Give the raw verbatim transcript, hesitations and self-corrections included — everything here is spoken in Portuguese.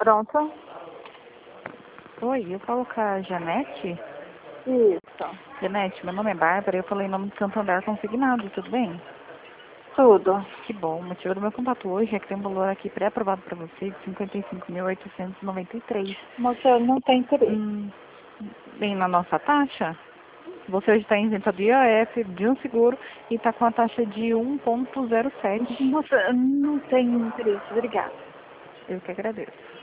Pronto? Oi, eu falo com a Janete. Isso. Janete, meu nome é Bárbara, eu falei em nome de Santander Consignado, tudo bem? Tudo. Que bom, o motivo do meu contato hoje é que tem um valor aqui pré-aprovado para você de cinquenta e cinco mil oitocentos e noventa e três. Moça, não tem interesse. Hum, bem na nossa taxa, você hoje está isento do I O F, de um seguro e está com a taxa de um ponto zero sete. Moça, não tem interesse. Obrigada. Eu que agradeço.